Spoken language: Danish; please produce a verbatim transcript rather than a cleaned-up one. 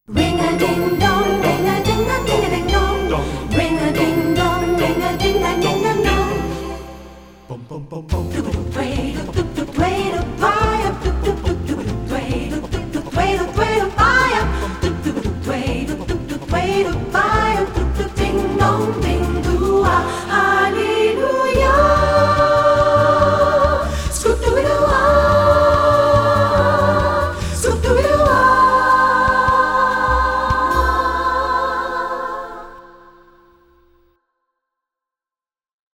Ring a ding dong, ring a ding a ding a ding dong. Ring a ding dong, ring a ding a ding a dong. Bum bum bum bum.